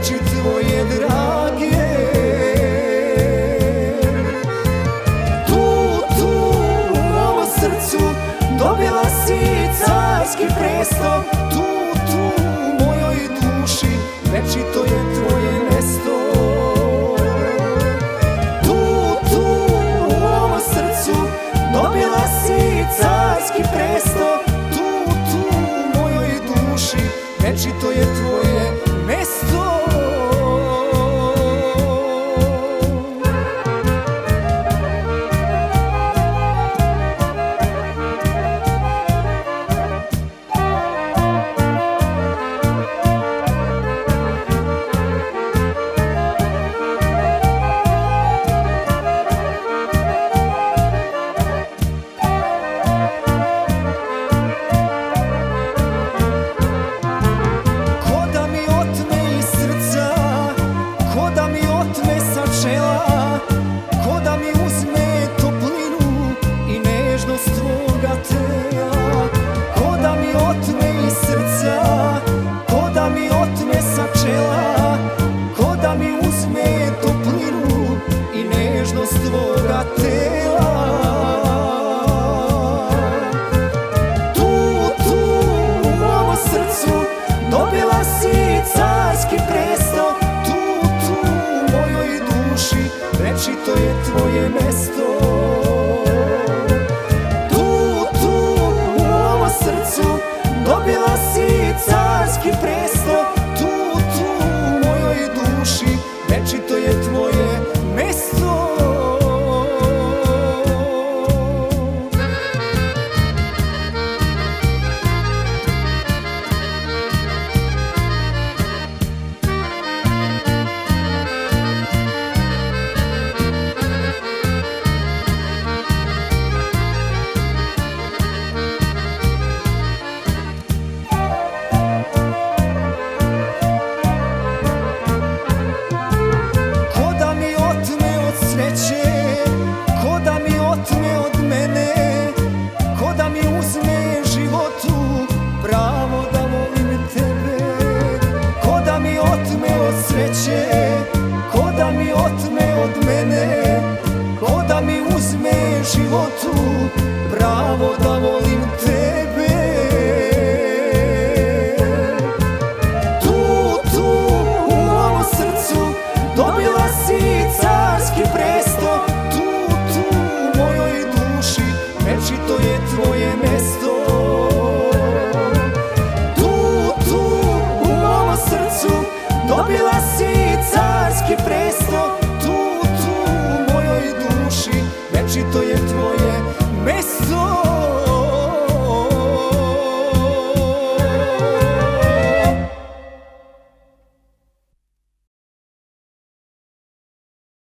reči tvoje drage. Tu u mom srcu dobila si carski presto. Tu u mojoj duši večito je tvoje mesto. Tu u mom srcu dobila si carski presto. Tu u mojoj duši večito je tvoje mesto. Ko da mi uzme toplinu i nežnost tvoga tela. Ko da mi otme iz srca, ko da mi otme sa čela. Ko da mi uzme toplinu i nežnost tvoga tela. Tu u mom srcu dobila si carski presto. Večito je tvoje mesto. Tu u mom srcu dobila si carski presto. Tu u mojoj duši večito je tvoje mesto. Ko da mi otme od mene, ko da mi uzme životu pravo da volim tebe. Ko da mi otme od sreće, ko da mi otme od mene, ko da mi uzme životu pravo da volim tebe. Tu u mom srcu dobila si carski presto. Tu u mojoj duši večito je tvoje mesto. Tu u mom srcu dobila si carski presto.